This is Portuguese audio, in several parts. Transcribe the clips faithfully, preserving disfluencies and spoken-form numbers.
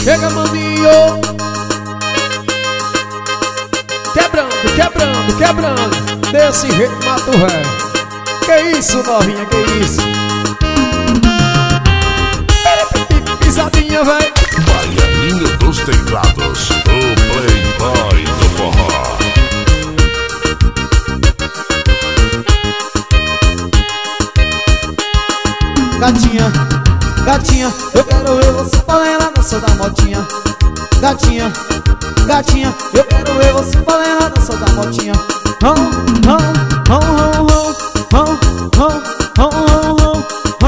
Chega, maninho. Quebrando, quebrando, quebrando. Desse jeito mato velho. Que isso, novinha, que isso? Pisadinha, véi. Baianinho dos teclados, o playboy do forró. Gatinha, gatinha, eu quero ver você fazendo a dança da motinha. Gatinha, gatinha, eu quero ver você fazendo a dança da motinha. Hum, hum, hum, hum, hum, hum, hum, hum,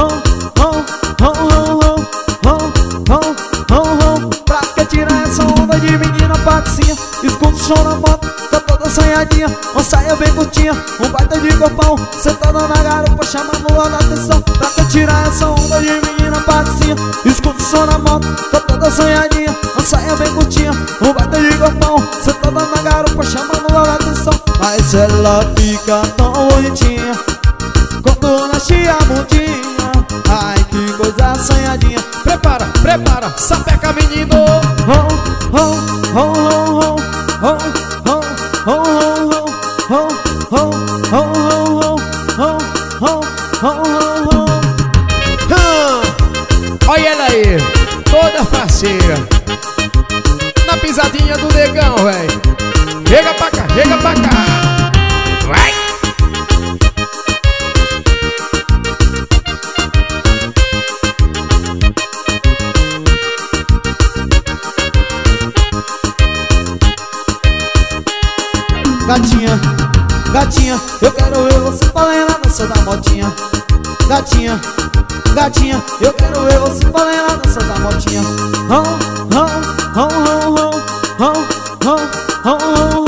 pra que tirar essa onda de menina patricinha? Escuta o som na moto, tá toda assanhadinha. Uma saia bem curtinha, um baita de corpão, sentada na garupa chamando a atenção. Pra que tirar essa onda de menina patricinha? Escuta o som na moto, tá toda assanhadinha. Uma saia bem curtinha, um baita de corpão, sentada na garupa chamando a atenção. Mas ela fica tão bonitinha quando nasce a bundinha. Ai, que coisa assanhadinha. Prepara, prepara, sapeca menino. Oh, oh, oh, oh, oh, oh, oh, oh, oh, oh, oh, oh, oh, oh. Olha ela aí, toda faceira. Na pisadinha do negão, velho. Chega pra cá, chega pra cá. Vai! Gatinha, gatinha, eu quero ver você fazendo a dança da motinha. Gatinha, gatinha, eu quero ver você fazendo a dança da motinha. Hum, hum, hum, hum, hum, hum, hum,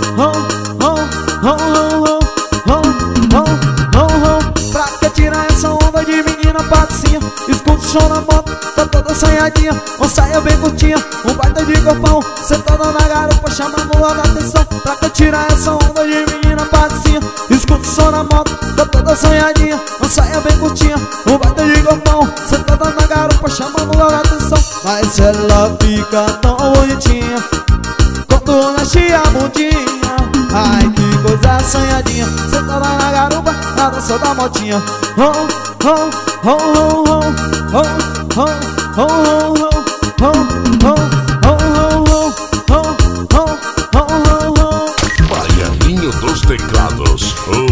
hum. Pra que tirar essa onda de menina patricinha? Escuta o som na moto, tá toda assanhadinha. Uma saia bem curtinha, um baita de corpão, sentada na garupa chamando a atenção. Pra que tirar essa onda de menina patricinha? Escuta o som na moto, tá toda assanhadinha. Uma saia bem curtinha, um baita de corpão, sentada na garupa chamando a atenção. Mas ela fica tão bonitinha quando nasce a bundinha. Ai, que coisa assanhadinha, sentada na garupa, na dança da motinha. Oh, oh, oh, oh, oh, oh, oh, oh, oh, oh, oh. Baianinho dos teclados, o